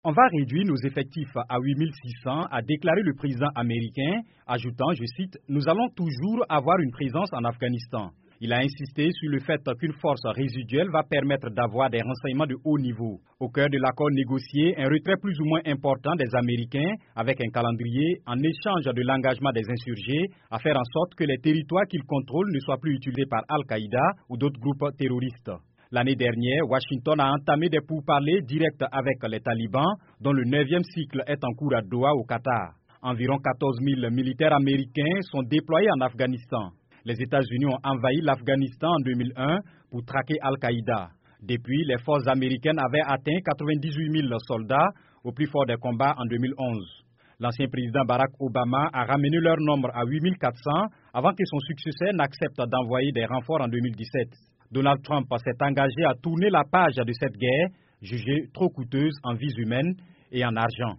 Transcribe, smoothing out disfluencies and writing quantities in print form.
On va réduire nos effectifs à 8600, a déclaré le président américain, ajoutant, je cite, « Nous allons toujours avoir une présence en Afghanistan ». Il a insisté sur le fait qu'une force résiduelle va permettre d'avoir des renseignements de haut niveau. Au cœur de l'accord négocié, un retrait plus ou moins important des Américains avec un calendrier en échange de l'engagement des insurgés à faire en sorte que les territoires qu'ils contrôlent ne soient plus utilisés par Al-Qaïda ou d'autres groupes terroristes. L'année dernière, Washington a entamé des pourparlers directs avec les talibans, dont le 9e cycle est en cours à Doha au Qatar. Environ 14 000 militaires américains sont déployés en Afghanistan. Les États-Unis ont envahi l'Afghanistan en 2001 pour traquer Al-Qaïda. Depuis, les forces américaines avaient atteint 98 000 soldats au plus fort des combats en 2011. L'ancien président Barack Obama a ramené leur nombre à 8 400 avant que son successeur n'accepte d'envoyer des renforts en 2017. Donald Trump s'est engagé à tourner la page de cette guerre, jugée trop coûteuse en vies humaines et en argent.